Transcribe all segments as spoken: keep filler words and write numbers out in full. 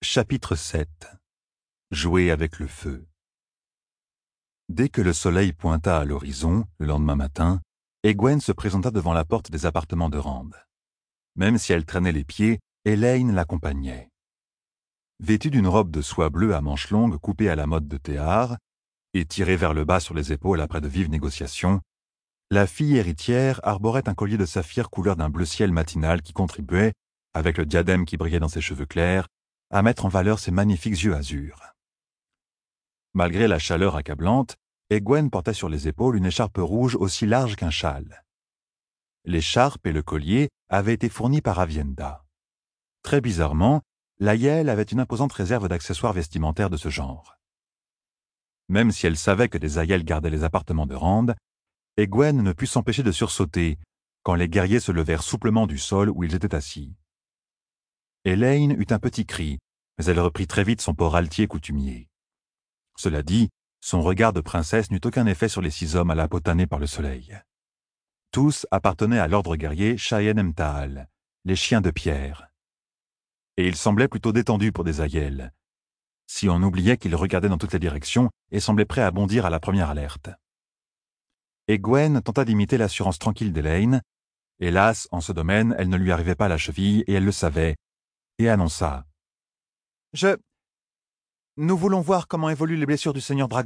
Chapitre sept. Jouer avec le feu. Dès que le soleil pointa à l'horizon, le lendemain matin, Egwene se présenta devant la porte des appartements de Rand. Même si elle traînait les pieds, Elayne l'accompagnait. Vêtue d'une robe de soie bleue à manches longues coupée à la mode de Théard et tirée vers le bas sur les épaules après de vives négociations, la fille héritière arborait un collier de saphir couleur d'un bleu ciel matinal qui contribuait, avec le diadème qui brillait dans ses cheveux clairs, à mettre en valeur ses magnifiques yeux azur. Malgré la chaleur accablante, Egwene portait sur les épaules une écharpe rouge aussi large qu'un châle. L'écharpe et le collier avaient été fournis par Aviendha. Très bizarrement, l'Aiel avait une imposante réserve d'accessoires vestimentaires de ce genre. Même si elle savait que des Aiels gardaient les appartements de Rand, Egwene ne put s'empêcher de sursauter quand les guerriers se levèrent souplement du sol où ils étaient assis. Elayne eut un petit cri, mais elle reprit très vite son port altier coutumier. Cela dit, son regard de princesse n'eut aucun effet sur les six hommes à la peau tannée par le soleil. Tous appartenaient à l'ordre guerrier Chayenne-Mtahal, les chiens de pierre. Et ils semblaient plutôt détendus pour des Aiels, si on oubliait qu'ils regardaient dans toutes les directions et semblaient prêts à bondir à la première alerte. Egwene tenta d'imiter l'assurance tranquille d'Elayne. Hélas, en ce domaine, elle ne lui arrivait pas à la cheville et elle le savait, et annonça. « Je... Nous voulons voir comment évoluent les blessures du Seigneur Dragon. »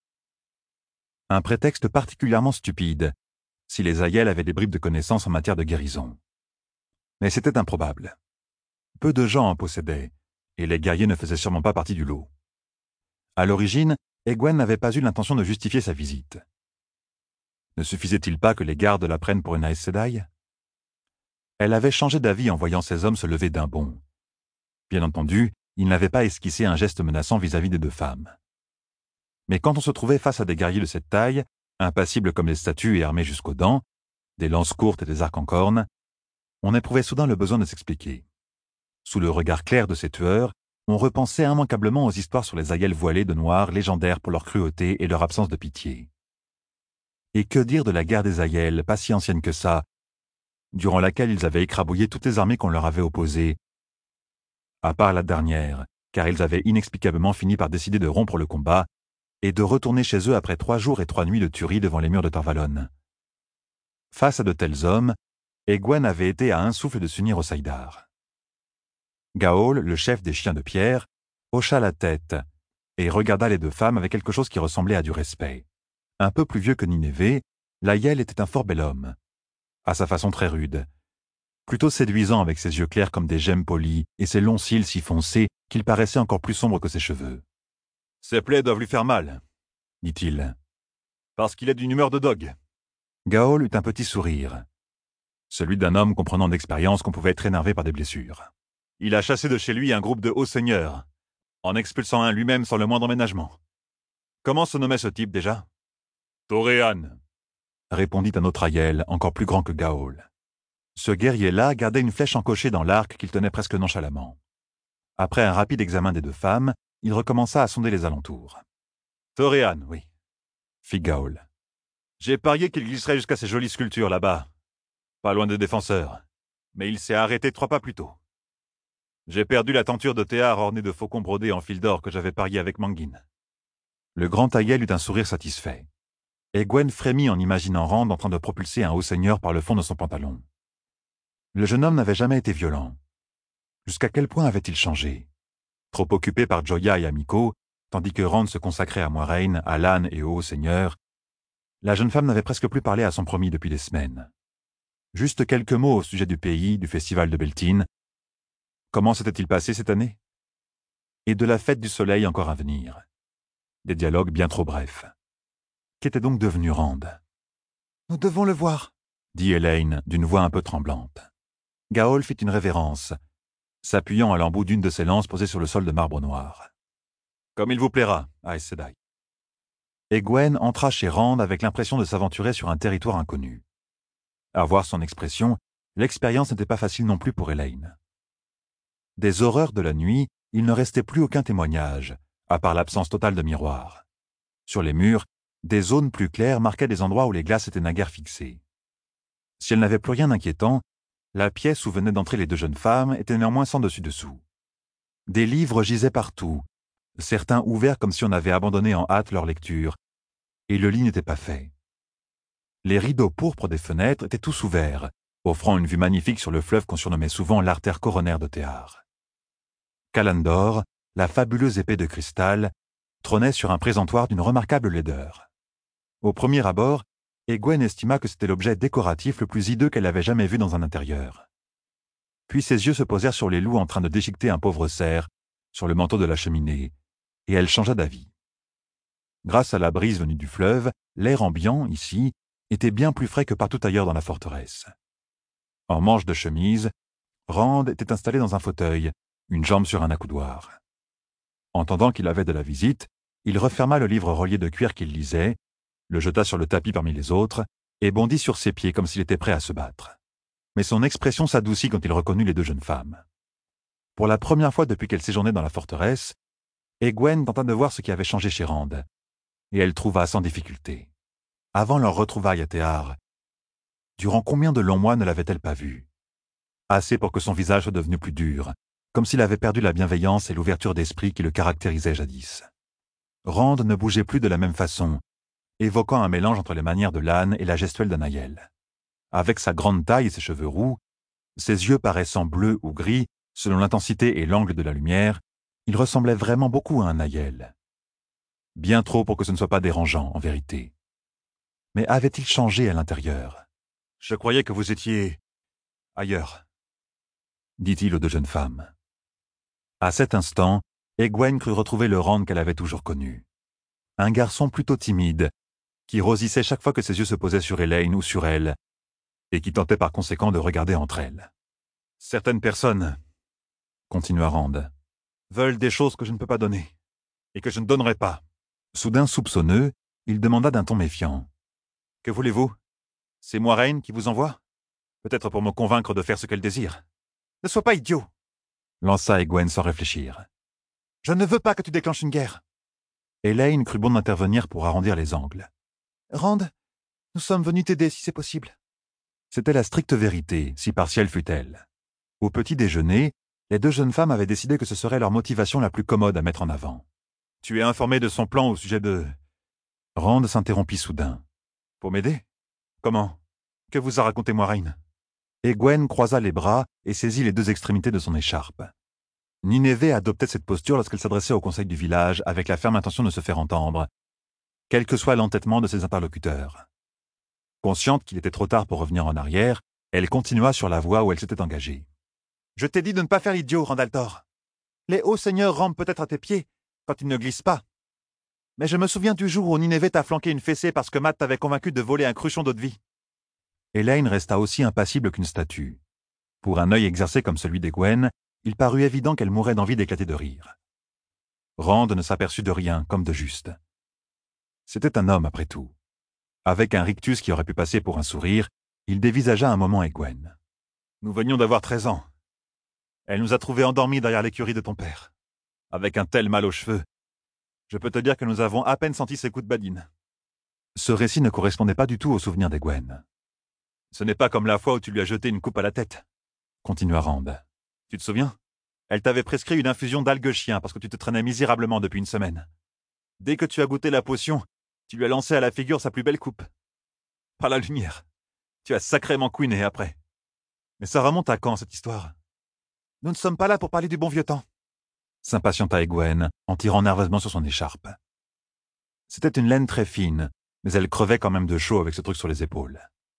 Un prétexte particulièrement stupide, si les Aiels avaient des bribes de connaissances en matière de guérison. Mais c'était improbable. Peu de gens en possédaient, et les guerriers ne faisaient sûrement pas partie du lot. À l'origine, Egwene n'avait pas eu l'intention de justifier sa visite. Ne suffisait-il pas que les gardes la prennent pour une Aes Sedai? Elle avait changé d'avis en voyant ces hommes se lever d'un bond. Bien entendu, ils n'avaient pas esquissé un geste menaçant vis-à-vis des deux femmes. Mais quand on se trouvait face à des guerriers de cette taille, impassibles comme des statues et armés jusqu'aux dents, des lances courtes et des arcs en corne, on éprouvait soudain le besoin de s'expliquer. Sous le regard clair de ces tueurs, on repensait immanquablement aux histoires sur les Aiels voilés de noir légendaires pour leur cruauté et leur absence de pitié. Et que dire de la guerre des Aiels, pas si ancienne que ça, durant laquelle ils avaient écrabouillé toutes les armées qu'on leur avait opposées, à part la dernière, car ils avaient inexplicablement fini par décider de rompre le combat et de retourner chez eux après trois jours et trois nuits de tuerie devant les murs de Tar-Valon. Face à de tels hommes, Egwene avait été à un souffle de s'unir aux Saïdar. Gaol, le chef des chiens de pierre, hocha la tête et regarda les deux femmes avec quelque chose qui ressemblait à du respect. Un peu plus vieux que Nineveh, l'Aiel était un fort bel homme, à sa façon très rude, plutôt séduisant avec ses yeux clairs comme des gemmes polies et ses longs cils si foncés qu'il paraissait encore plus sombre que ses cheveux. « Ses plaies doivent lui faire mal, » dit-il, « parce qu'il est d'une humeur de dogue. » Gaol eut un petit sourire, celui d'un homme comprenant d'expérience qu'on pouvait être énervé par des blessures. Il a chassé de chez lui un groupe de hauts seigneurs, en expulsant un lui-même sans le moindre ménagement. Comment se nommait ce type déjà? Toréan, répondit un autre Aiel, encore plus grand que Gaol. Ce guerrier-là gardait une flèche encochée dans l'arc qu'il tenait presque nonchalamment. Après un rapide examen des deux femmes, il recommença à sonder les alentours. « Toréan, oui, » fit Gaol. « J'ai parié qu'il glisserait jusqu'à ces jolies sculptures là-bas, pas loin des défenseurs, mais il s'est arrêté trois pas plus tôt. J'ai perdu la tenture de Théard ornée de faucons brodés en fil d'or que j'avais parié avec Manguine. » Le grand Aiel eut un sourire satisfait. Egwene frémit en imaginant Rand en train de propulser un haut seigneur par le fond de son pantalon. Le jeune homme n'avait jamais été violent. Jusqu'à quel point avait-il changé? Trop occupé par Joya et Amiko, tandis que Rand se consacrait à Moiraine, à Lan et au haut seigneur, la jeune femme n'avait presque plus parlé à son promis depuis des semaines. Juste quelques mots au sujet du pays, du festival de Beltine. Comment s'était-il passé cette année? Et de la fête du soleil encore à venir. Des dialogues bien trop brefs. Qu'était donc devenu Rand? « Nous devons le voir, » dit Elayne d'une voix un peu tremblante. Gaol fit une révérence, s'appuyant à l'embout d'une de ses lances posées sur le sol de marbre noir. « Comme il vous plaira, Aes Sedai. » Egwene entra chez Rand avec l'impression de s'aventurer sur un territoire inconnu. À voir son expression, l'expérience n'était pas facile non plus pour Elayne. Des horreurs de la nuit, il ne restait plus aucun témoignage, à part l'absence totale de miroir. Sur les murs, des zones plus claires marquaient des endroits où les glaces étaient naguère fixées. Si elle n'avait plus rien d'inquiétant, la pièce où venaient d'entrer les deux jeunes femmes était néanmoins sans dessus-dessous. Des livres gisaient partout, certains ouverts comme si on avait abandonné en hâte leur lecture, et le lit n'était pas fait. Les rideaux pourpres des fenêtres étaient tous ouverts, offrant une vue magnifique sur le fleuve qu'on surnommait souvent l'artère coronaire de Théard. Callandor, la fabuleuse épée de cristal, trônait sur un présentoir d'une remarquable laideur. Au premier abord, Egwene estima que c'était l'objet décoratif le plus hideux qu'elle avait jamais vu dans un intérieur. Puis ses yeux se posèrent sur les loups en train de déchiqueter un pauvre cerf sur le manteau de la cheminée, et elle changea d'avis. Grâce à la brise venue du fleuve, l'air ambiant, ici, était bien plus frais que partout ailleurs dans la forteresse. En manche de chemise, Rand était installé dans un fauteuil, une jambe sur un accoudoir. Entendant qu'il avait de la visite, il referma le livre relié de cuir qu'il lisait, le jeta sur le tapis parmi les autres, et bondit sur ses pieds comme s'il était prêt à se battre. Mais son expression s'adoucit quand il reconnut les deux jeunes femmes. Pour la première fois depuis qu'elle séjournait dans la forteresse, Egwene tenta de voir ce qui avait changé chez Rand, et elle trouva sans difficulté. Avant leur retrouvaille à Théard, durant combien de longs mois ne l'avait-elle pas vu? Assez pour que son visage soit devenu plus dur, comme s'il avait perdu la bienveillance et l'ouverture d'esprit qui le caractérisaient jadis. Rand ne bougeait plus de la même façon, évoquant un mélange entre les manières de l'âne et la gestuelle d'un aïeul. Avec sa grande taille et ses cheveux roux, ses yeux paraissant bleus ou gris, selon l'intensité et l'angle de la lumière, il ressemblait vraiment beaucoup à un aïeul. Bien trop pour que ce ne soit pas dérangeant, en vérité. Mais avait-il changé à l'intérieur? « Je croyais que vous étiez ailleurs, » dit-il aux deux jeunes femmes. À cet instant, Egwene crut retrouver le Rand qu'elle avait toujours connu. Un garçon plutôt timide, qui rosissait chaque fois que ses yeux se posaient sur Elaine ou sur elle, et qui tentait par conséquent de regarder entre elles. « Certaines personnes, » continua Rand, « veulent des choses que je ne peux pas donner, et que je ne donnerai pas. » Soudain soupçonneux, il demanda d'un ton méfiant. « Que voulez-vous? C'est Moiraine qui vous envoie? Peut-être pour me convaincre de faire ce qu'elle désire. »« Ne sois pas idiot !» lança Egwene sans réfléchir. « Je ne veux pas que tu déclenches une guerre. » Elaine crut bon d'intervenir pour arrondir les angles. « Rand, nous sommes venus t'aider si c'est possible. » C'était la stricte vérité, si partielle fût-elle. Au petit déjeuner, les deux jeunes femmes avaient décidé que ce serait leur motivation la plus commode à mettre en avant. « Tu es informé de son plan au sujet de... » Rand s'interrompit soudain. « Pour m'aider? Comment? Que vous a raconté Moiraine ?» Egwene croisa les bras et saisit les deux extrémités de son écharpe. Nineveh adoptait cette posture lorsqu'elle s'adressait au conseil du village avec la ferme intention de se faire entendre, quel que soit l'entêtement de ses interlocuteurs. Consciente qu'il était trop tard pour revenir en arrière, elle continua sur la voie où elle s'était engagée. « Je t'ai dit de ne pas faire l'idiot, Randaltor. Les hauts seigneurs rampent peut-être à tes pieds, quand ils ne glissent pas. Mais je me souviens du jour où Nineveh t'a flanqué une fessée parce que Matt t'avait convaincu de voler un cruchon d'eau-de-vie. » Elaine resta aussi impassible qu'une statue. Pour un œil exercé comme celui d'Egwene, il parut évident qu'elle mourait d'envie d'éclater de rire. Rand ne s'aperçut de rien, comme de juste. C'était un homme, après tout. Avec un rictus qui aurait pu passer pour un sourire, il dévisagea un moment Egwene. « Nous venions d'avoir treize ans. Elle nous a trouvés endormis derrière l'écurie de ton père. Avec un tel mal aux cheveux. Je peux te dire que nous avons à peine senti ses coups de badine. » Ce récit ne correspondait pas du tout au souvenir d'Egwene. « Ce n'est pas comme la fois où tu lui as jeté une coupe à la tête, » continua Rand. « Tu te souviens? Elle t'avait prescrit une infusion d'algues chien parce que tu te traînais misérablement depuis une semaine. Dès que tu as goûté la potion, tu lui as lancé à la figure sa plus belle coupe. Par la lumière, tu as sacrément couiné après. Mais ça remonte à quand, cette histoire? Nous ne sommes pas là pour parler du bon vieux temps. » s'impatienta Egwene, en tirant nerveusement sur son écharpe. C'était une laine très fine, mais elle crevait quand même de chaud avec ce truc sur les épaules.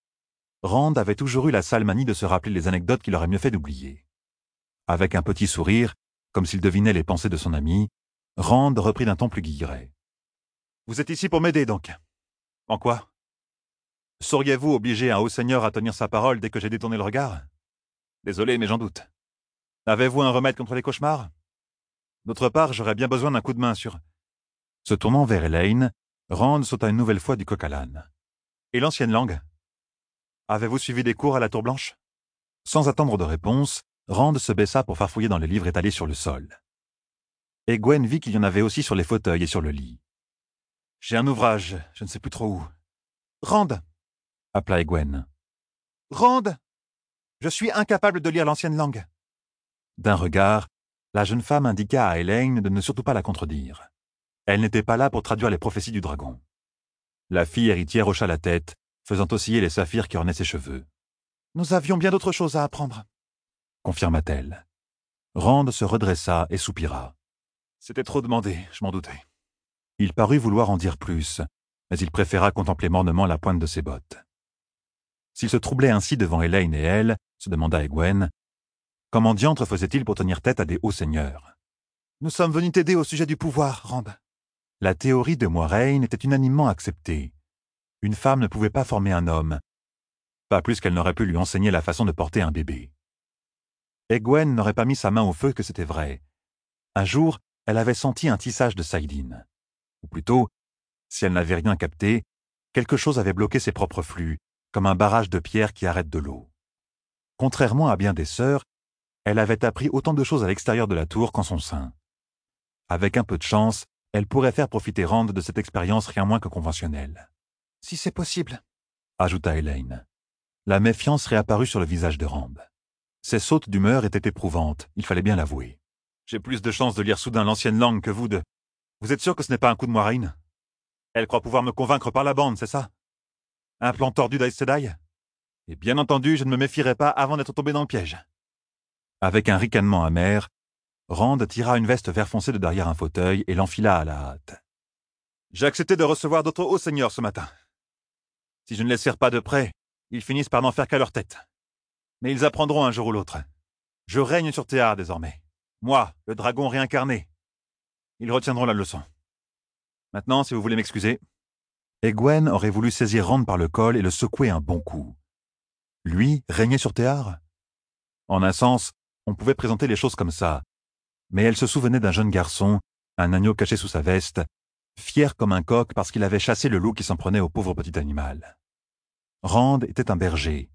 Rand avait toujours eu la sale manie de se rappeler les anecdotes qu'il aurait mieux fait d'oublier. Avec un petit sourire, comme s'il devinait les pensées de son ami, Rand reprit d'un ton plus guilleret. « Vous êtes ici pour m'aider, donc. En quoi? Sauriez-vous obliger un haut seigneur à tenir sa parole dès que j'ai détourné le regard? Désolé, mais j'en doute. Avez-vous un remède contre les cauchemars? D'autre part, j'aurais bien besoin d'un coup de main sur... » Se tournant vers Elaine, Rand sauta une nouvelle fois du coq à l'âne. « Et l'ancienne langue? Avez-vous suivi des cours à la Tour Blanche? » Sans attendre de réponse, Rand se baissa pour farfouiller dans les livres étalés sur le sol. Egwene vit qu'il y en avait aussi sur les fauteuils et sur le lit. « J'ai un ouvrage, je ne sais plus trop où. »« Rand !» appela Egwene. « Rand ! Je suis incapable de lire l'ancienne langue. » D'un regard, La jeune femme indiqua à Elaine de ne surtout pas la contredire. Elle n'était pas là pour traduire les prophéties du dragon. La fille héritière hocha la tête, faisant osciller les saphirs qui ornaient ses cheveux. « Nous avions bien d'autres choses à apprendre, » confirma-t-elle. Rand se redressa et soupira. « C'était trop demandé, je m'en doutais. » Il parut vouloir en dire plus, mais il préféra contempler mornement la pointe de ses bottes. S'il se troublait ainsi devant Elaine et elle, se demanda Egwene, comment diantre faisait-il pour tenir tête à des hauts seigneurs? « Nous sommes venus t'aider au sujet du pouvoir, Rand. » La théorie de Moiraine était unanimement acceptée. Une femme ne pouvait pas former un homme, pas plus qu'elle n'aurait pu lui enseigner la façon de porter un bébé. Egwene n'aurait pas mis sa main au feu que c'était vrai. Un jour, elle avait senti un tissage de saïdine. Ou plutôt, si elle n'avait rien capté, quelque chose avait bloqué ses propres flux, comme un barrage de pierre qui arrête de l'eau. Contrairement à bien des sœurs, elle avait appris autant de choses à l'extérieur de la tour qu'en son sein. Avec un peu de chance, elle pourrait faire profiter Rand de cette expérience rien moins que conventionnelle. « Si c'est possible, » ajouta Elaine. La méfiance réapparut sur le visage de Rand. Ses sautes d'humeur étaient éprouvantes, il fallait bien l'avouer. « J'ai plus de chances de lire soudain l'ancienne langue que vous de... Vous êtes sûr que ce n'est pas un coup de Moiraine? Elle croit pouvoir me convaincre par la bande, c'est ça? Un plan tordu d'Aes Sedai? Et bien entendu, je ne me méfierai pas avant d'être tombé dans le piège. » Avec un ricanement amer, Rand tira une veste vert foncé de derrière un fauteuil et l'enfila à la hâte. « J'ai accepté de recevoir d'autres hauts seigneurs ce matin. Si je ne les serre pas de près, ils finissent par n'en faire qu'à leur tête. Mais ils apprendront un jour ou l'autre. Je règne sur Théar désormais. Moi, le dragon réincarné. Ils retiendront la leçon. Maintenant, si vous voulez m'excuser. » Egwene aurait voulu saisir Rand par le col et le secouer un bon coup. Lui, régner sur Théar? En un sens, on pouvait présenter les choses comme ça. Mais elle se souvenait d'un jeune garçon, un agneau caché sous sa veste, fier comme un coq parce qu'il avait chassé le loup qui s'en prenait au pauvre petit animal. Rand était un berger.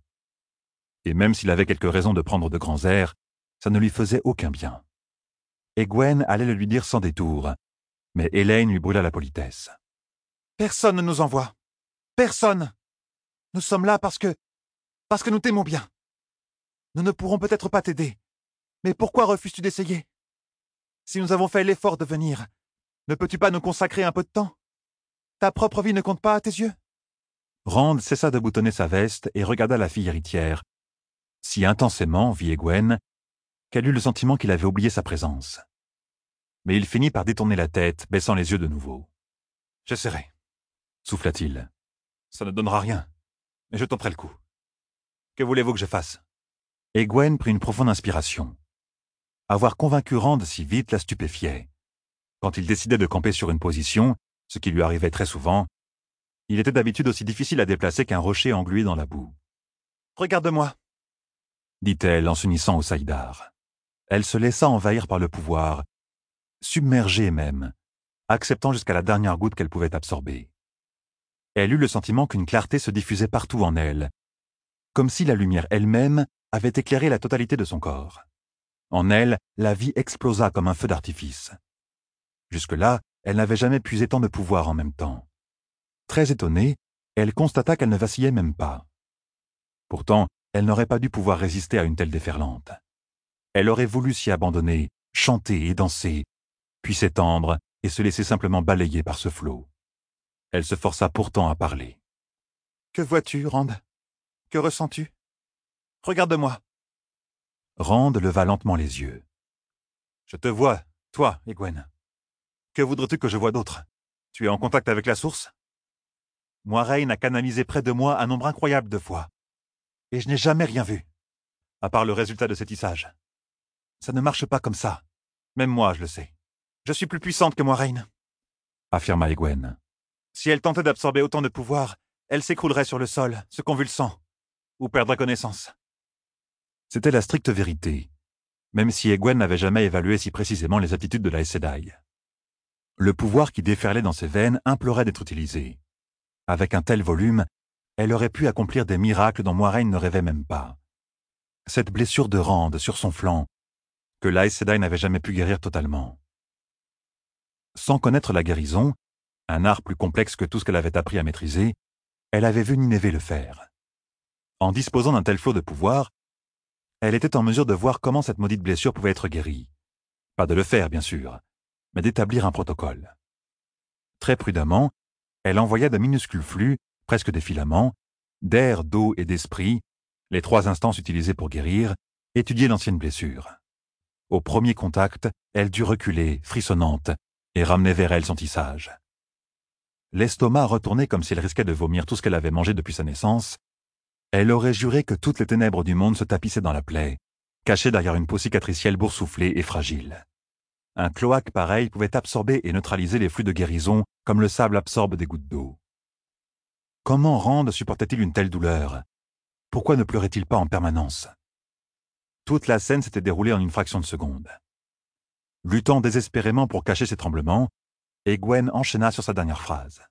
Et même s'il avait quelques raisons de prendre de grands airs, ça ne lui faisait aucun bien. Egwene allait le lui dire sans détour, mais Elaine lui brûla la politesse. « Personne ne nous envoie. Personne. Nous sommes là parce que... parce que nous t'aimons bien. Nous ne pourrons peut-être pas t'aider. Mais pourquoi refuses-tu d'essayer? Si nous avons fait l'effort de venir, ne peux-tu pas nous consacrer un peu de temps? Ta propre vie ne compte pas à tes yeux? » Rand cessa de boutonner sa veste et regarda la fille héritière, si intensément, vit Egwene, qu'elle eut le sentiment qu'il avait oublié sa présence. Mais il finit par détourner la tête, baissant les yeux de nouveau. « J'essaierai, » souffla-t-il. « Ça ne donnera rien, mais je tenterai le coup. Que voulez-vous que je fasse ?» Egwene prit une profonde inspiration. Avoir convaincu Rand si vite la stupéfiait. Quand il décidait de camper sur une position, ce qui lui arrivait très souvent, il était d'habitude aussi difficile à déplacer qu'un rocher englué dans la boue. « Regarde-moi, » dit-elle en s'unissant au saïdar. Elle se laissa envahir par le pouvoir, submergée même, acceptant jusqu'à la dernière goutte qu'elle pouvait absorber. Elle eut le sentiment qu'une clarté se diffusait partout en elle, comme si la lumière elle-même avait éclairé la totalité de son corps. En elle, la vie explosa comme un feu d'artifice. Jusque-là, elle n'avait jamais puisé tant de pouvoir en même temps. Très étonnée, elle constata qu'elle ne vacillait même pas. Pourtant, elle n'aurait pas dû pouvoir résister à une telle déferlante. Elle aurait voulu s'y abandonner, chanter et danser, puis s'étendre et se laisser simplement balayer par ce flot. Elle se força pourtant à parler. « Que vois-tu, Rand? Que ressens-tu? Regarde-moi. » Rand leva lentement les yeux. « Je te vois, toi, Egwene. Que voudrais-tu que je voie d'autre? Tu es en contact avec la source? Moiraine a canalisé près de moi un nombre incroyable de fois. Et je n'ai jamais rien vu, à part le résultat de ces tissages. Ça ne marche pas comme ça. Même moi, je le sais. Je suis plus puissante que Moiraine, » affirma Egwene. « Si elle tentait d'absorber autant de pouvoir, elle s'écroulerait sur le sol, se convulsant, ou perdrait connaissance. » C'était la stricte vérité, même si Egwene n'avait jamais évalué si précisément les aptitudes de la Aes Sedai. Le pouvoir qui déferlait dans ses veines implorait d'être utilisé. Avec un tel volume, elle aurait pu accomplir des miracles dont Moiraine ne rêvait même pas. Cette blessure de Rand sur son flanc, que la Aes Sedai n'avait jamais pu guérir totalement. Sans connaître la guérison, un art plus complexe que tout ce qu'elle avait appris à maîtriser, elle avait vu Nineveh le faire. En disposant d'un tel flot de pouvoir, elle était en mesure de voir comment cette maudite blessure pouvait être guérie. Pas de le faire, bien sûr, mais d'établir un protocole. Très prudemment, elle envoya de minuscules flux, presque des filaments, d'air, d'eau et d'esprit, les trois instances utilisées pour guérir, étudier l'ancienne blessure. Au premier contact, elle dut reculer, frissonnante, et ramener vers elle son tissage. L'estomac retourné comme si elle risquait de vomir tout ce qu'elle avait mangé depuis sa naissance, elle aurait juré que toutes les ténèbres du monde se tapissaient dans la plaie, cachée derrière une peau cicatricielle boursouflée et fragile. Un cloaque pareil pouvait absorber et neutraliser les flux de guérison comme le sable absorbe des gouttes d'eau. Comment Rand supportait-il une telle douleur? Pourquoi ne pleurait-il pas en permanence? Toute la scène s'était déroulée en une fraction de seconde. Luttant désespérément pour cacher ses tremblements, Egwene enchaîna sur sa dernière phrase.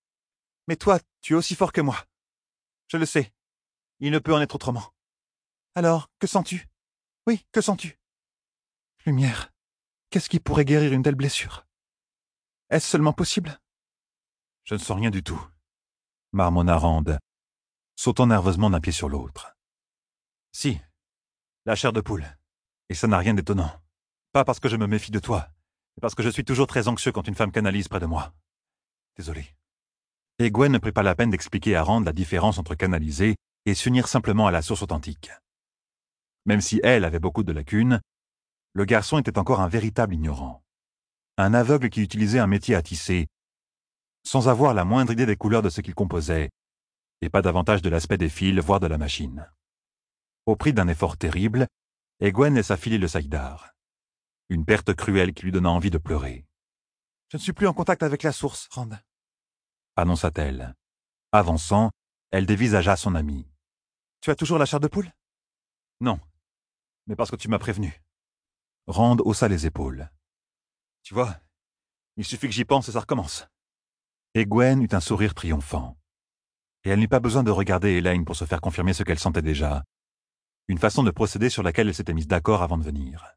« Mais toi, tu es aussi fort que moi. Je le sais. Il ne peut en être autrement. Alors, que sens-tu? Oui, que sens-tu? Lumière, qu'est-ce qui pourrait guérir une telle blessure? Est-ce seulement possible? Je ne sens rien du tout, marmonna Rand, sautant nerveusement d'un pied sur l'autre. Si, la chair de poule. Et ça n'a rien d'étonnant. Pas parce que je me méfie de toi, mais parce que je suis toujours très anxieux quand une femme canalise près de moi. Désolé. Egwene ne prit pas la peine d'expliquer à Rand la différence entre canaliser et s'unir simplement à la source authentique. Même si elle avait beaucoup de lacunes, le garçon était encore un véritable ignorant. Un aveugle qui utilisait un métier à tisser, sans avoir la moindre idée des couleurs de ce qu'il composait, et pas davantage de l'aspect des fils, voire de la machine. Au prix d'un effort terrible, Egwene laissa filer le saïdar. Une perte cruelle qui lui donna envie de pleurer. « Je ne suis plus en contact avec la source, Rand, » annonça-t-elle. Avançant, elle dévisagea son ami. « Tu as toujours la chair de poule? »« Non, mais parce que tu m'as prévenu. » Rand haussa les épaules. « Tu vois, il suffit que j'y pense et ça recommence. » Egwene eut un sourire triomphant. Et elle n'eut pas besoin de regarder Elaine pour se faire confirmer ce qu'elle sentait déjà. Une façon de procéder sur laquelle elle s'était mise d'accord avant de venir.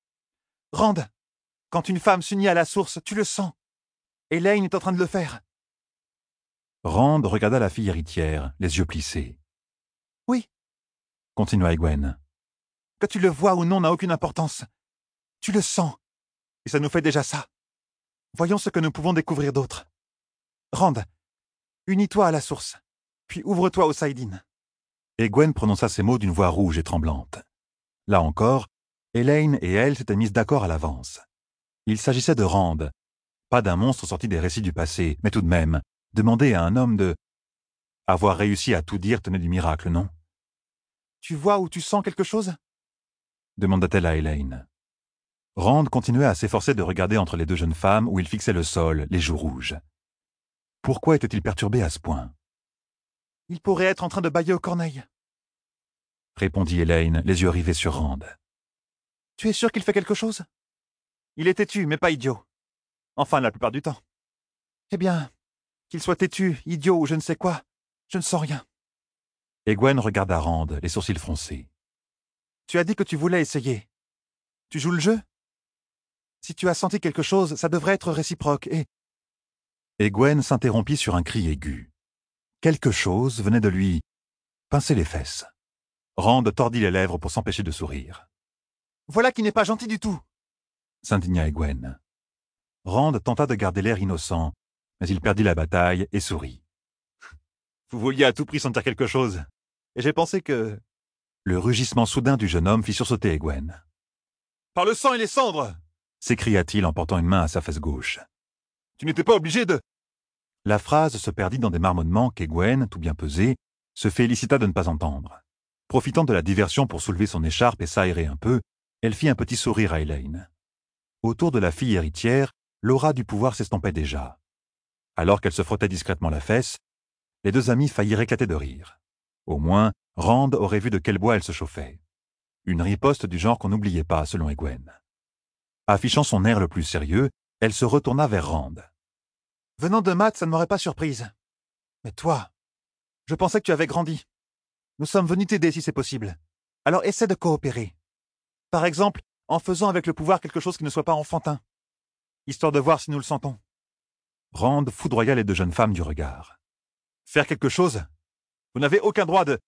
« Rand, quand une femme s'unit à la source, tu le sens. Elaine est en train de le faire. » Rand regarda la fille héritière, les yeux plissés. « Oui, » continua Egwene. « Que tu le vois ou non n'a aucune importance. Tu le sens, et ça nous fait déjà ça. Voyons ce que nous pouvons découvrir d'autre. Rand, unis-toi à la source, puis ouvre-toi au saïdine. » Egwene prononça ces mots d'une voix rouge et tremblante. Là encore, Elaine et elle s'étaient mises d'accord à l'avance. Il s'agissait de Rand, pas d'un monstre sorti des récits du passé, mais tout de même, demander à un homme de... Avoir réussi à tout dire tenait du miracle, non? « Tu vois ou tu sens quelque chose? » demanda-t-elle à Elaine. Rand continuait à s'efforcer de regarder entre les deux jeunes femmes où il fixait le sol, les joues rouges. Pourquoi était-il perturbé à ce point? « Il pourrait être en train de bâiller aux corneilles, » répondit Elaine, les yeux rivés sur Rand. « Tu es sûr qu'il fait quelque chose? Il est têtu, mais pas idiot. Enfin, la plupart du temps. Eh bien, qu'il soit têtu, idiot ou je ne sais quoi, je ne sens rien. » Egwene regarda Rand, les sourcils froncés. « Tu as dit que tu voulais essayer. Tu joues le jeu? Si tu as senti quelque chose, ça devrait être réciproque, et... » Egwene s'interrompit sur un cri aigu. Quelque chose venait de lui pincer les fesses. Rand tordit les lèvres pour s'empêcher de sourire. « Voilà qui n'est pas gentil du tout !» s'indigna Egwene. Rand tenta de garder l'air innocent, mais il perdit la bataille et sourit. « Vous vouliez à tout prix sentir quelque chose, et j'ai pensé que... » Le rugissement soudain du jeune homme fit sursauter Egwene. « Par le sang et les cendres !» s'écria-t-il en portant une main à sa fesse gauche. « Tu n'étais pas obligé de... » La phrase se perdit dans des marmonnements qu'Egwene, tout bien pesé, se félicita de ne pas entendre. Profitant de la diversion pour soulever son écharpe et s'aérer un peu, elle fit un petit sourire à Elaine. Autour de la fille héritière, l'aura du pouvoir s'estompait déjà. Alors qu'elle se frottait discrètement la fesse, les deux amis faillirent éclater de rire. Au moins, Rand aurait vu de quel bois elle se chauffait. Une riposte du genre qu'on n'oubliait pas, selon Egwene. Affichant son air le plus sérieux, elle se retourna vers Rand. « Venant de Matt, ça ne m'aurait pas surprise. Mais toi, je pensais que tu avais grandi. Nous sommes venus t'aider si c'est possible. Alors essaie de coopérer. Par exemple, en faisant avec le pouvoir quelque chose qui ne soit pas enfantin. Histoire de voir si nous le sentons. » Rand foudroya les deux jeunes femmes du regard. « Faire quelque chose? Vous n'avez aucun droit de... »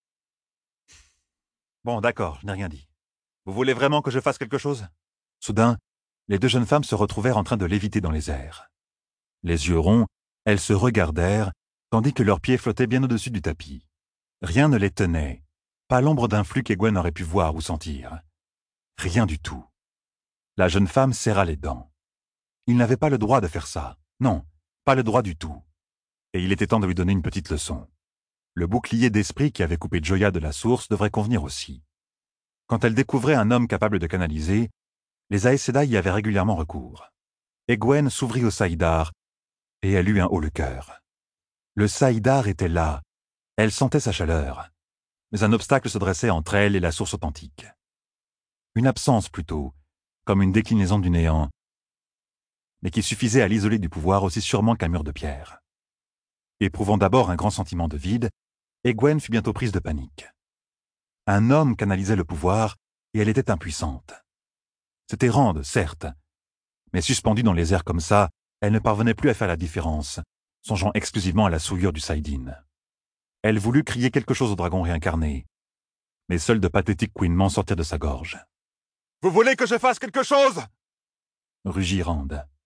« Bon, d'accord, je n'ai rien dit. Vous voulez vraiment que je fasse quelque chose? » Soudain, les deux jeunes femmes se retrouvèrent en train de léviter dans les airs. Les yeux ronds, elles se regardèrent, tandis que leurs pieds flottaient bien au-dessus du tapis. Rien ne les tenait, pas l'ombre d'un flux qu'Egwene aurait pu voir ou sentir. Rien du tout. La jeune femme serra les dents. Il n'avait pas le droit de faire ça. Non, pas le droit du tout. Et il était temps de lui donner une petite leçon. Le bouclier d'esprit qui avait coupé Gioia de la source devrait convenir aussi. Quand elle découvrait un homme capable de canaliser, les Aes Sedai y avaient régulièrement recours. Egwene s'ouvrit au saïdar, et elle eut un haut le cœur. Le saïdar était là, elle sentait sa chaleur, mais un obstacle se dressait entre elle et la source authentique. Une absence plutôt, comme une déclinaison du néant, mais qui suffisait à l'isoler du pouvoir aussi sûrement qu'un mur de pierre. Éprouvant d'abord un grand sentiment de vide, Egwene fut bientôt prise de panique. Un homme canalisait le pouvoir, et elle était impuissante. C'était Rand, certes, mais suspendue dans les airs comme ça, elle ne parvenait plus à faire la différence, songeant exclusivement à la souillure du saïdin. Elle voulut crier quelque chose au dragon réincarné, mais seuls de pathétiques couinements sortirent de sa gorge. « Vous voulez que je fasse quelque chose ?» rugit Rand.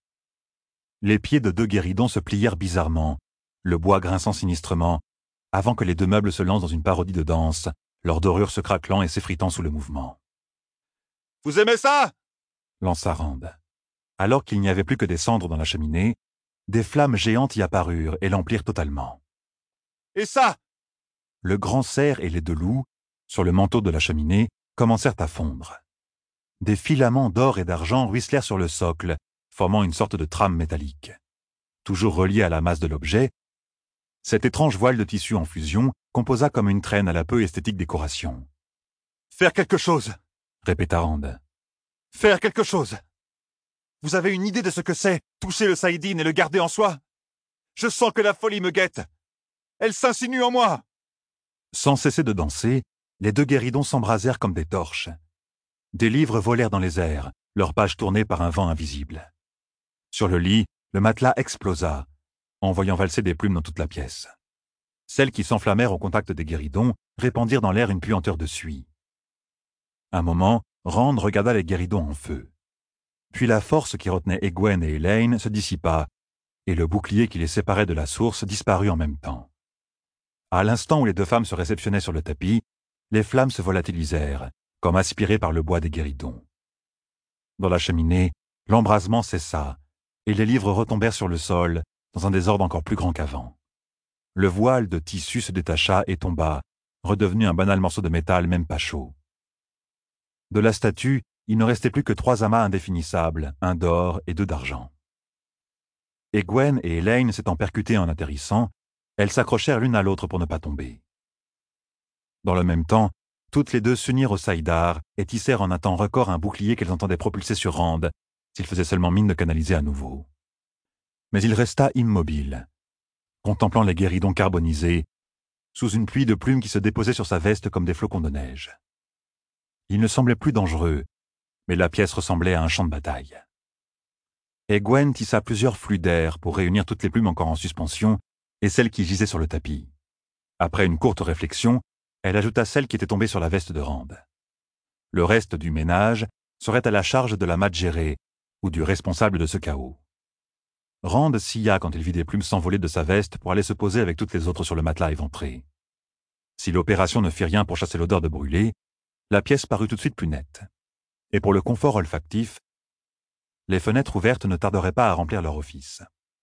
Les pieds de deux guéridons se plièrent bizarrement, le bois grinçant sinistrement, avant que les deux meubles se lancent dans une parodie de danse, leur dorure se craquelant et s'effritant sous le mouvement. « Vous aimez ça ?» lança Rand. Alors qu'il n'y avait plus que des cendres dans la cheminée, des flammes géantes y apparurent et l'emplirent totalement. « Et ça ?» Le grand cerf et les deux loups, sur le manteau de la cheminée, commencèrent à fondre. Des filaments d'or et d'argent ruisselèrent sur le socle, formant une sorte de trame métallique. Toujours reliée à la masse de l'objet, cette étrange voile de tissu en fusion composa comme une traîne à la peu esthétique décoration. « Faire quelque chose !» répéta Rand. « Faire quelque chose ! Vous avez une idée de ce que c'est, toucher le saïdin et le garder en soi? Je sens que la folie me guette. Elle s'insinue en moi !» Sans cesser de danser, les deux guéridons s'embrasèrent comme des torches. Des livres volèrent dans les airs, leurs pages tournées par un vent invisible. Sur le lit, le matelas explosa, envoyant valser des plumes dans toute la pièce. Celles qui s'enflammèrent au contact des guéridons répandirent dans l'air une puanteur de suie. Un moment, Rand regarda les guéridons en feu. Puis la force qui retenait Egwene et Elayne se dissipa, et le bouclier qui les séparait de la source disparut en même temps. À l'instant où les deux femmes se réceptionnaient sur le tapis, les flammes se volatilisèrent, comme aspirées par le bois des guéridons. Dans la cheminée, l'embrasement cessa, et les livres retombèrent sur le sol, dans un désordre encore plus grand qu'avant. Le voile de tissu se détacha et tomba, redevenu un banal morceau de métal même pas chaud. De la statue, il ne restait plus que trois amas indéfinissables, un d'or et deux d'argent. Egwene et Elayne s'étant percutées en atterrissant, elles s'accrochèrent l'une à l'autre pour ne pas tomber. Dans le même temps, toutes les deux s'unirent au saïdar et tissèrent en un temps record un bouclier qu'elles entendaient propulser sur Rand, s'il faisait seulement mine de canaliser à nouveau. Mais il resta immobile, contemplant les guéridons carbonisés, sous une pluie de plumes qui se déposaient sur sa veste comme des flocons de neige. Il ne semblait plus dangereux, mais la pièce ressemblait à un champ de bataille. Egwene tissa plusieurs flux d'air pour réunir toutes les plumes encore en suspension et celles qui gisaient sur le tapis. Après une courte réflexion, elle ajouta celle qui était tombée sur la veste de Rand. Le reste du ménage serait à la charge de la Madjéré ou du responsable de ce chaos. Rand scia quand il vit des plumes s'envoler de sa veste pour aller se poser avec toutes les autres sur le matelas éventré. Si l'opération ne fit rien pour chasser l'odeur de brûlé, la pièce parut tout de suite plus nette. Et pour le confort olfactif, les fenêtres ouvertes ne tarderaient pas à remplir leur office.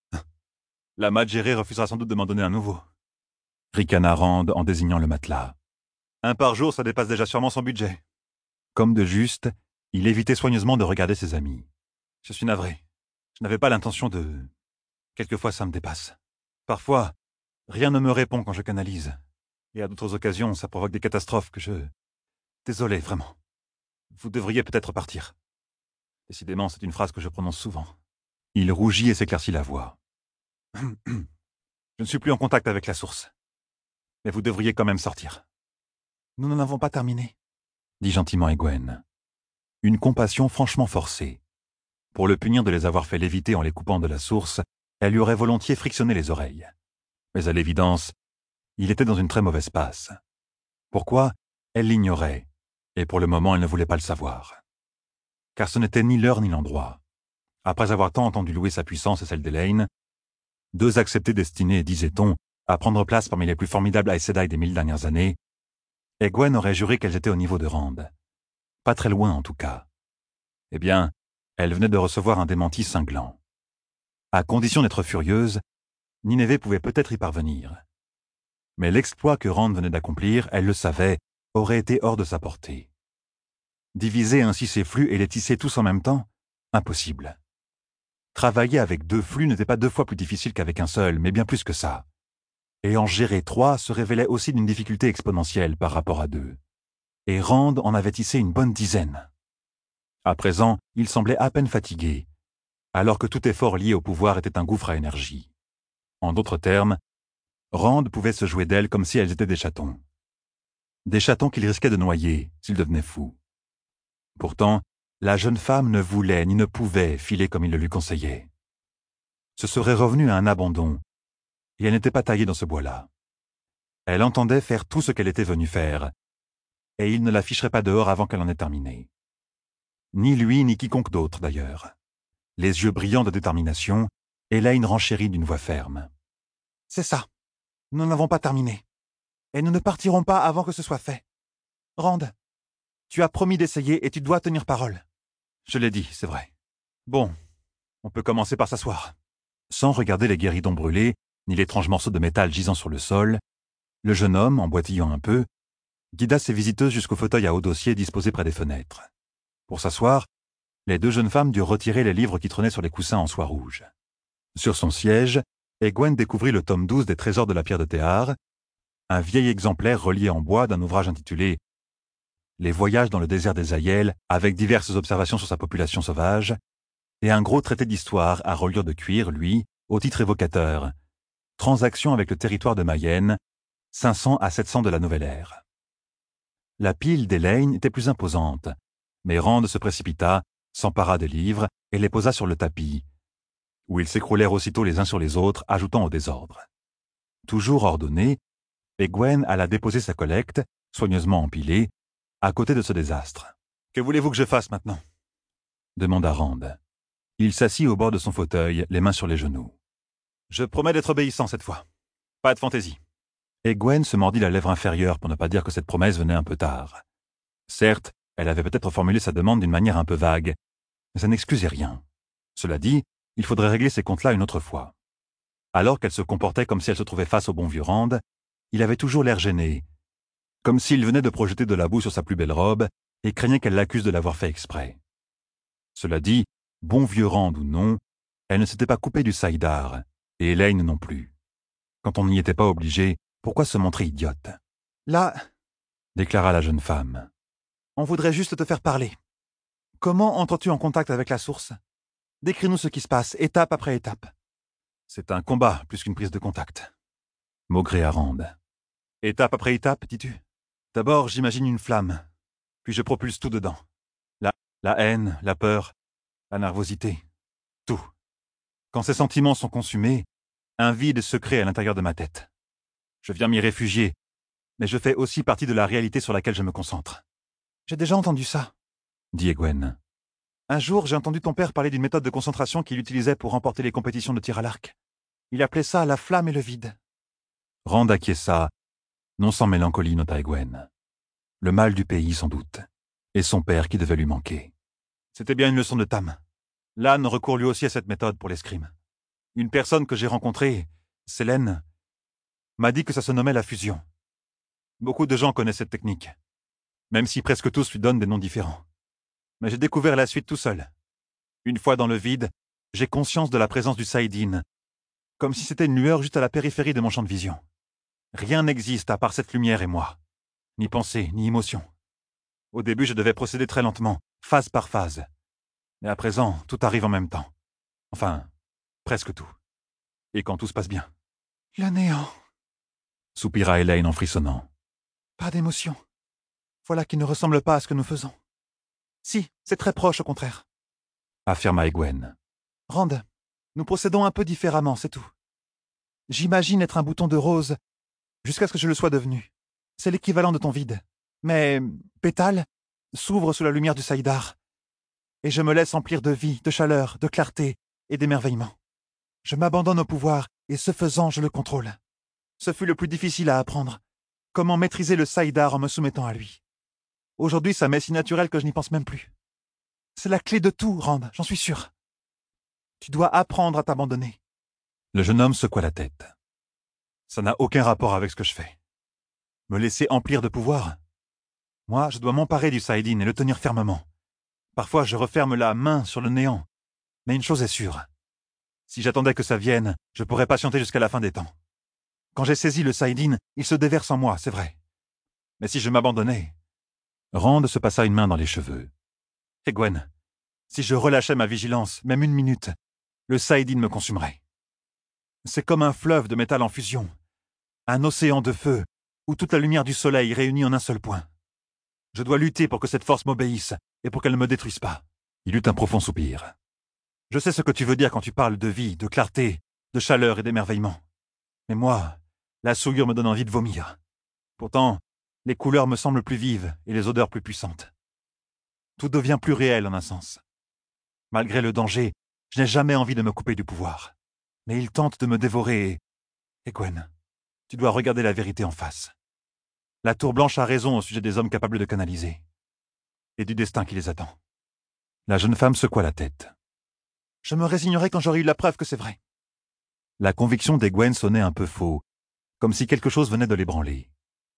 La Madjéré refusera sans doute de m'en donner un nouveau, ricana Rand en désignant le matelas. Un par jour, ça dépasse déjà sûrement son budget. Comme de juste, il évitait soigneusement de regarder ses amis. Je suis navré. Je n'avais pas l'intention de... Quelquefois, ça me dépasse. Parfois, rien ne me répond quand je canalise. Et à d'autres occasions, ça provoque des catastrophes que je... Désolé, vraiment. Vous devriez peut-être partir. Décidément, c'est une phrase que je prononce souvent. Il rougit et s'éclaircit la voix. Je ne suis plus en contact avec la source. Mais vous devriez quand même sortir. Nous n'en avons pas terminé, dit gentiment Egwene. Une compassion franchement forcée. Pour le punir de les avoir fait léviter en les coupant de la source, elle lui aurait volontiers frictionné les oreilles. Mais à l'évidence, il était dans une très mauvaise passe. Pourquoi? Elle l'ignorait, et pour le moment elle ne voulait pas le savoir. Car ce n'était ni l'heure ni l'endroit. Après avoir tant entendu louer sa puissance et celle d'Elaine, deux acceptés destinés, disait-on, à prendre place parmi les plus formidables Aes Sedai des mille dernières années, Egwene aurait juré qu'elles étaient au niveau de Rand. Pas très loin, en tout cas. Eh bien, elle venait de recevoir un démenti cinglant. À condition d'être furieuse, Nineveh pouvait peut-être y parvenir. Mais l'exploit que Rand venait d'accomplir, elle le savait, aurait été hors de sa portée. Diviser ainsi ses flux et les tisser tous en même temps? Impossible. Travailler avec deux flux n'était pas deux fois plus difficile qu'avec un seul, mais bien plus que ça. Et en gérer trois se révélait aussi d'une difficulté exponentielle par rapport à deux. Et Rand en avait tissé une bonne dizaine. À présent, il semblait à peine fatigué, alors que tout effort lié au pouvoir était un gouffre à énergie. En d'autres termes, Rand pouvait se jouer d'elles comme si elles étaient des chatons. Des chatons qu'il risquait de noyer s'il devenait fou. Pourtant, la jeune femme ne voulait ni ne pouvait filer comme il le lui conseillait. Ce serait revenu à un abandon, et elle n'était pas taillée dans ce bois-là. Elle entendait faire tout ce qu'elle était venue faire, et il ne la ficherait pas dehors avant qu'elle en ait terminé. Ni lui, ni quiconque d'autre, d'ailleurs. Les yeux brillants de détermination, Elaine renchérit d'une voix ferme. « C'est ça. Nous n'avons pas terminé. Et nous ne partirons pas avant que ce soit fait. Rand, tu as promis d'essayer et tu dois tenir parole. » Je l'ai dit, c'est vrai. Bon, on peut commencer par s'asseoir. Sans regarder les guéridons brûlés, ni l'étrange morceau de métal gisant sur le sol, le jeune homme, en boitillant un peu, guida ses visiteuses jusqu'au fauteuil à haut dossier disposé près des fenêtres. Pour s'asseoir, les deux jeunes femmes durent retirer les livres qui trônaient sur les coussins en soie rouge. Sur son siège, Egwene découvrit le tome douze des Trésors de la pierre de Théar, un vieil exemplaire relié en bois d'un ouvrage intitulé « Les voyages dans le désert des Aïels » avec diverses observations sur sa population sauvage, et un gros traité d'histoire à reliure de cuir, lui, au titre évocateur « Transaction avec le territoire de Mayenne, cinq cents à sept cents de la Nouvelle Ère ». La pile d'Elaine était plus imposante, mais Rand se précipita, s'empara des livres et les posa sur le tapis, où ils s'écroulèrent aussitôt les uns sur les autres, ajoutant au désordre. Toujours ordonnée, Egwene alla déposer sa collecte, soigneusement empilée, à côté de ce désastre. « Que voulez-vous que je fasse maintenant » demanda Rand. Il s'assit au bord de son fauteuil, les mains sur les genoux. « Je promets d'être obéissant cette fois. Pas de fantaisie. » Egwene se mordit la lèvre inférieure pour ne pas dire que cette promesse venait un peu tard. Certes, elle avait peut-être formulé sa demande d'une manière un peu vague, mais ça n'excusait rien. Cela dit, il faudrait régler ces comptes-là une autre fois. Alors qu'elle se comportait comme si elle se trouvait face au bon vieux Rand, il avait toujours l'air gêné, comme s'il venait de projeter de la boue sur sa plus belle robe et craignait qu'elle l'accuse de l'avoir fait exprès. Cela dit, bon vieux Rand ou non, elle ne s'était pas coupée du saïdar, et Elaine non plus. Quand on n'y était pas obligé, pourquoi se montrer idiote? « Là, » déclara la jeune femme, « on voudrait juste te faire parler. Comment entres-tu en contact avec la source? Décris-nous ce qui se passe, étape après étape. » C'est un combat, plus qu'une prise de contact. Maugré à Rand. Étape après étape, dis-tu? D'abord, j'imagine une flamme, puis je propulse tout dedans. La, la haine, la peur, la nervosité, tout. Quand ces sentiments sont consumés, un vide se crée à l'intérieur de ma tête. Je viens m'y réfugier, mais je fais aussi partie de la réalité sur laquelle je me concentre. J'ai déjà entendu ça, dit Egwene. Un jour, j'ai entendu ton père parler d'une méthode de concentration qu'il utilisait pour remporter les compétitions de tir à l'arc. Il appelait ça la flamme et le vide. Rand acquiesça, non sans mélancolie, nota Egwene. Le mal du pays, sans doute, et son père qui devait lui manquer. C'était bien une leçon de Tam. Lan recourt lui aussi à cette méthode pour l'escrime. Une personne que j'ai rencontrée, Selene, m'a dit que ça se nommait la fusion. Beaucoup de gens connaissent cette technique, même si presque tous lui donnent des noms différents. Mais j'ai découvert la suite tout seul. Une fois dans le vide, j'ai conscience de la présence du Saïdine, comme si c'était une lueur juste à la périphérie de mon champ de vision. Rien n'existe à part cette lumière et moi. Ni pensée, ni émotion. Au début, je devais procéder très lentement, phase par phase. Mais à présent, tout arrive en même temps. Enfin, presque tout. Et quand tout se passe bien. Le néant, soupira Elaine en frissonnant. Pas d'émotion. Voilà qui ne ressemble pas à ce que nous faisons. Si, c'est très proche au contraire, affirma Egwene. Rand, nous procédons un peu différemment, c'est tout. J'imagine être un bouton de rose jusqu'à ce que je le sois devenu. C'est l'équivalent de ton vide. Mais Pétale s'ouvre sous la lumière du saïdar. et je me laisse emplir de vie, de chaleur, de clarté et d'émerveillement. Je m'abandonne au pouvoir, et ce faisant, je le contrôle. Ce fut le plus difficile à apprendre. Comment maîtriser le saïdar en me soumettant à lui. Aujourd'hui, ça m'est si naturel que je n'y pense même plus. C'est la clé de tout, Rand, j'en suis sûr. Tu dois apprendre à t'abandonner. Le jeune homme secoua la tête. Ça n'a aucun rapport avec ce que je fais. Me laisser emplir de pouvoir? Moi, je dois m'emparer du Saïdin et le tenir fermement. Parfois, je referme la main sur le néant. Mais une chose est sûre. Si j'attendais que ça vienne, je pourrais patienter jusqu'à la fin des temps. Quand j'ai saisi le Saïdin, il se déverse en moi, c'est vrai. Mais si je m'abandonnais... Rand se passa une main dans les cheveux. Egwene, si je relâchais ma vigilance, même une minute, le Saïdin me consumerait. C'est comme un fleuve de métal en fusion, un océan de feu, où toute la lumière du soleil réunie en un seul point. Je dois lutter pour que cette force m'obéisse, et pour qu'elle ne me détruise pas. Il eut un profond soupir. Je sais ce que tu veux dire quand tu parles de vie, de clarté, de chaleur et d'émerveillement. Mais moi, la souillure me donne envie de vomir. Pourtant, les couleurs me semblent plus vives et les odeurs plus puissantes. Tout devient plus réel en un sens. Malgré le danger, je n'ai jamais envie de me couper du pouvoir. Mais il tente de me dévorer et... Egwene, tu dois regarder la vérité en face. La Tour Blanche a raison au sujet des hommes capables de canaliser. Et du destin qui les attend. La jeune femme secoua la tête. Je me résignerai quand j'aurai eu la preuve que c'est vrai. La conviction d'Egwene sonnait un peu faux, comme si quelque chose venait de l'ébranler.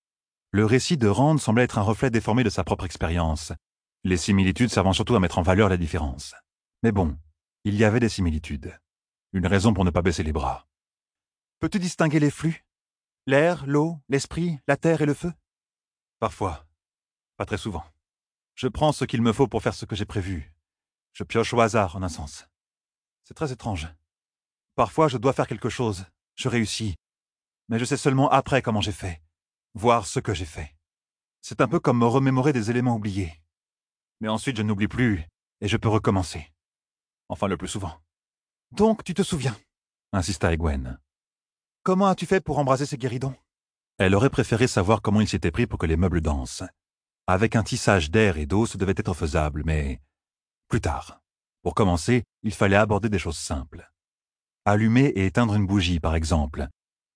Le récit de Rand semblait être un reflet déformé de sa propre expérience, les similitudes servant surtout à mettre en valeur la différence. Mais bon, il y avait des similitudes. Une raison pour ne pas baisser les bras. Peux-tu distinguer les flux? L'air, l'eau, l'esprit, la terre et le feu? Parfois. Pas très souvent. Je prends ce qu'il me faut pour faire ce que j'ai prévu. Je pioche au hasard, en un sens. C'est très étrange. Parfois, je dois faire quelque chose. Je réussis. Mais je sais seulement après comment j'ai fait. Voir ce que j'ai fait. C'est un peu comme me remémorer des éléments oubliés. Mais ensuite, je n'oublie plus, et je peux recommencer. Enfin, le plus souvent. Donc, tu te souviens, insista Egwene. Comment as-tu fait pour embraser ces guéridons? Elle aurait préféré savoir comment il s'était pris pour que les meubles dansent. Avec un tissage d'air et d'eau, ce devait être faisable, mais... Plus tard. Pour commencer, il fallait aborder des choses simples. Allumer et éteindre une bougie, par exemple.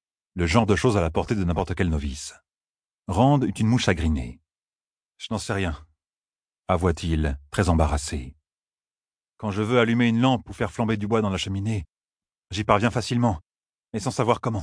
Le genre de choses à la portée de n'importe quel novice. Rand eut une moue chagrinée. « Je n'en sais rien, » avoua-t-il, très embarrassé. Quand je veux allumer une lampe ou faire flamber du bois dans la cheminée, j'y parviens facilement, mais sans savoir comment.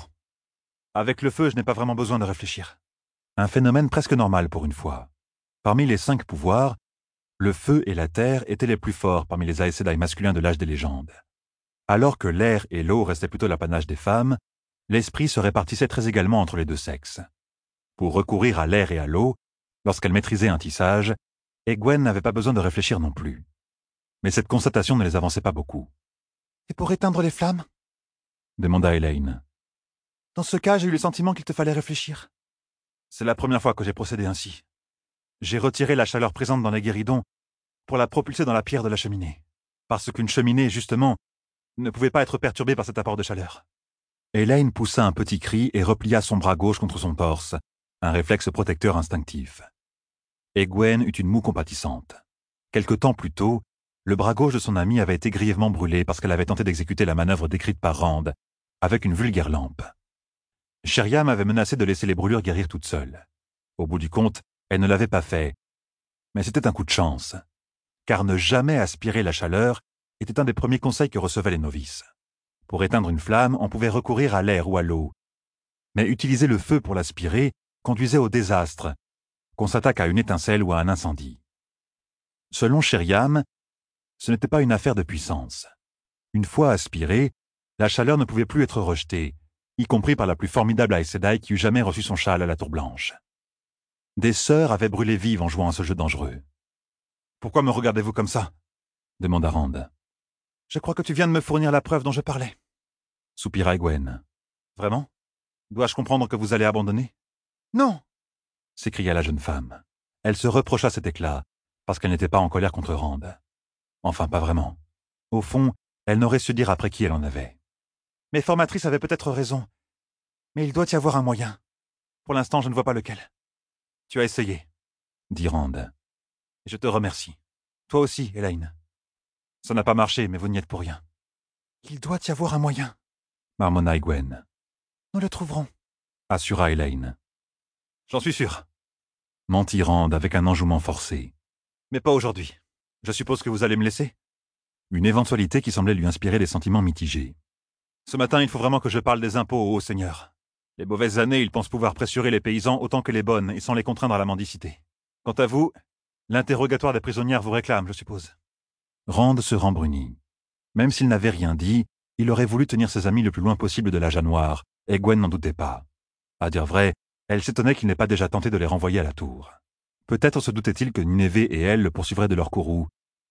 Avec le feu, je n'ai pas vraiment besoin de réfléchir. Un phénomène presque normal pour une fois. Parmi les cinq pouvoirs, le feu et la terre étaient les plus forts parmi les Aes Sedai masculins de l'âge des légendes. Alors que l'air et l'eau restaient plutôt l'apanage des femmes, l'esprit se répartissait très également entre les deux sexes. Pour recourir à l'air et à l'eau, lorsqu'elle maîtrisait un tissage, Egwene n'avait pas besoin de réfléchir non plus. Mais cette constatation ne les avançait pas beaucoup. « Et pour éteindre les flammes ?» demanda Elaine. « Dans ce cas, j'ai eu le sentiment qu'il te fallait réfléchir. C'est la première fois que j'ai procédé ainsi. J'ai retiré la chaleur présente dans les guéridons pour la propulser dans la pierre de la cheminée. Parce qu'une cheminée, justement, ne pouvait pas être perturbée par cet apport de chaleur. » Elaine poussa un petit cri et replia son bras gauche contre son torse, un réflexe protecteur instinctif. Egwene eut une moue compatissante. Quelque temps plus tôt, le bras gauche de son amie avait été grièvement brûlé parce qu'elle avait tenté d'exécuter la manœuvre décrite par Rand, avec une vulgaire lampe. Sheriam avait menacé de laisser les brûlures guérir toutes seules. Au bout du compte, elle ne l'avait pas fait. Mais c'était un coup de chance, car ne jamais aspirer la chaleur était un des premiers conseils que recevaient les novices. Pour éteindre une flamme, on pouvait recourir à l'air ou à l'eau. Mais utiliser le feu pour l'aspirer conduisait au désastre, qu'on s'attaque à une étincelle ou à un incendie. Selon Sheriam, ce n'était pas une affaire de puissance. Une fois aspirée, la chaleur ne pouvait plus être rejetée, y compris par la plus formidable Aes Sedai qui eût jamais reçu son châle à la Tour Blanche. Des sœurs avaient brûlé vives en jouant à ce jeu dangereux. « Pourquoi me regardez-vous comme ça ?» demanda Rand. « Je crois que tu viens de me fournir la preuve dont je parlais. » soupira Egwene. « Vraiment? Dois-je comprendre que vous allez abandonner? »« Non !» s'écria la jeune femme. Elle se reprocha cet éclat, parce qu'elle n'était pas en colère contre Rand. Enfin, pas vraiment. Au fond, elle n'aurait su dire après qui elle en avait. Mes formatrices avaient peut-être raison, mais il doit y avoir un moyen. Pour l'instant, je ne vois pas lequel. Tu as essayé, dit Rand. Et je te remercie. Toi aussi, Elaine. Ça n'a pas marché, mais vous n'y êtes pour rien. Il doit y avoir un moyen, marmonna Egwene. Nous le trouverons, assura Elaine. J'en suis sûr. Mentit Rand avec un enjouement forcé. Mais pas aujourd'hui. Je suppose que vous allez me laisser? Une éventualité qui semblait lui inspirer des sentiments mitigés. Ce matin, il faut vraiment que je parle des impôts au haut seigneur. Les mauvaises années, ils pensent pouvoir pressurer les paysans autant que les bonnes et sans les contraindre à la mendicité. Quant à vous, l'interrogatoire des prisonnières vous réclame, je suppose. Rand se rembrunit. Même s'il n'avait rien dit, il aurait voulu tenir ses amis le plus loin possible de la Jas Noire, et Gwen n'en doutait pas. À dire vrai, elle s'étonnait qu'il n'ait pas déjà tenté de les renvoyer à la tour. Peut-être se doutait-il que Nineveh et elle le poursuivraient de leur courroux.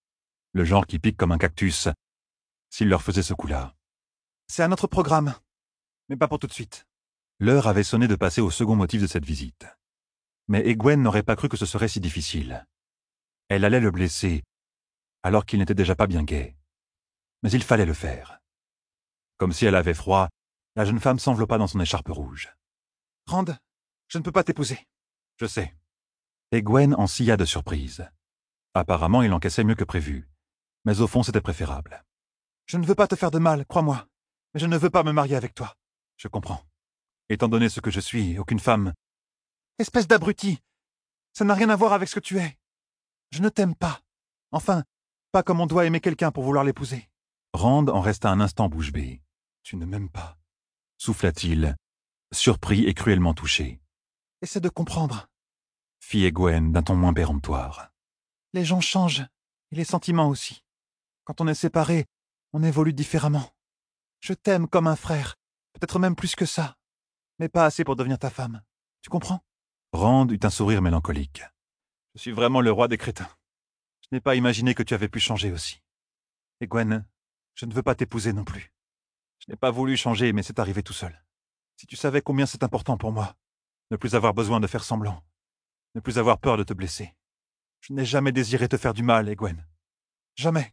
Le genre qui pique comme un cactus, s'il leur faisait ce coup-là. C'est un autre programme, mais pas pour tout de suite. L'heure avait sonné de passer au second motif de cette visite. Mais Egwene n'aurait pas cru que ce serait si difficile. Elle allait le blesser, alors qu'il n'était déjà pas bien gai. Mais il fallait le faire. Comme si elle avait froid, la jeune femme s'enveloppa dans son écharpe rouge. « Rand, je ne peux pas t'épouser. »« Je sais. » Egwene en scia de surprise. Apparemment, il encaissait mieux que prévu. Mais au fond, c'était préférable. « Je ne veux pas te faire de mal, crois-moi. Mais je ne veux pas me marier avec toi. »« Je comprends. Étant donné ce que je suis, aucune femme... »« Espèce d'abruti. Ça n'a rien à voir avec ce que tu es. Je ne t'aime pas. Enfin, pas comme on doit aimer quelqu'un pour vouloir l'épouser. » Rand en resta un instant bouche bée. « Tu ne m'aimes pas. » souffla-t-il, surpris et cruellement touché. « Essaie de comprendre. » fit Egwene d'un ton moins péremptoire. « Les gens changent, et les sentiments aussi. Quand on est séparés, on évolue différemment. Je t'aime comme un frère, peut-être même plus que ça, mais pas assez pour devenir ta femme. Tu comprends ?» Rand eut un sourire mélancolique. « Je suis vraiment le roi des crétins. Je n'ai pas imaginé que tu avais pu changer aussi. Egwene, je ne veux pas t'épouser non plus. Je n'ai pas voulu changer, mais c'est arrivé tout seul. Si tu savais combien c'est important pour moi, ne plus avoir besoin de faire semblant, ne plus avoir peur de te blesser. Je n'ai jamais désiré te faire du mal, Egwene. Jamais. »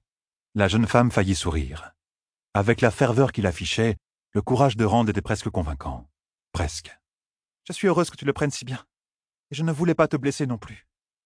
La jeune femme faillit sourire. Avec la ferveur qu'il affichait, le courage de Rand était presque convaincant. Presque. « Je suis heureuse que tu le prennes si bien. Et je ne voulais pas te blesser non plus.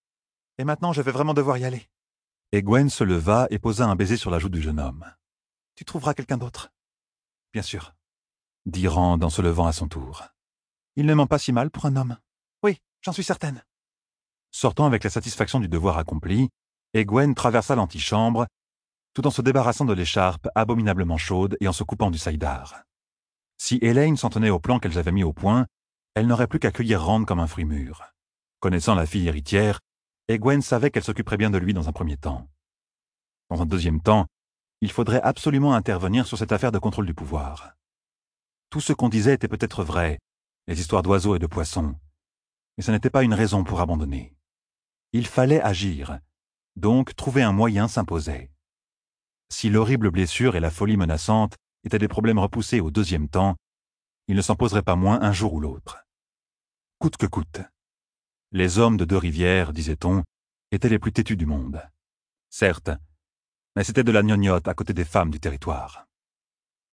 Et maintenant, je vais vraiment devoir y aller. » Egwene se leva et posa un baiser sur la joue du jeune homme. « Tu trouveras quelqu'un d'autre. »« Bien sûr. » dit Rand en se levant à son tour. « Il ne ment pas si mal pour un homme. Oui, j'en suis certaine. » Sortant avec la satisfaction du devoir accompli, Egwene traversa l'antichambre, tout en se débarrassant de l'écharpe abominablement chaude et en se coupant du saïdar. Si Elaine s'en tenait au plan qu'elles avaient mis au point, elle n'aurait plus qu'à cueillir Rand comme un fruit mûr. Connaissant la fille héritière, Egwene savait qu'elle s'occuperait bien de lui dans un premier temps. Dans un deuxième temps, il faudrait absolument intervenir sur cette affaire de contrôle du pouvoir. Tout ce qu'on disait était peut-être vrai, les histoires d'oiseaux et de poissons, mais ce n'était pas une raison pour abandonner. Il fallait agir, donc trouver un moyen s'imposait. Si l'horrible blessure et la folie menaçante étaient des problèmes repoussés au deuxième temps, il ne s'en poserait pas moins un jour ou l'autre. Coûte que coûte. Les hommes de Deux-Rivières, disait-on, étaient les plus têtus du monde. Certes, mais c'était de la gnognotte à côté des femmes du territoire.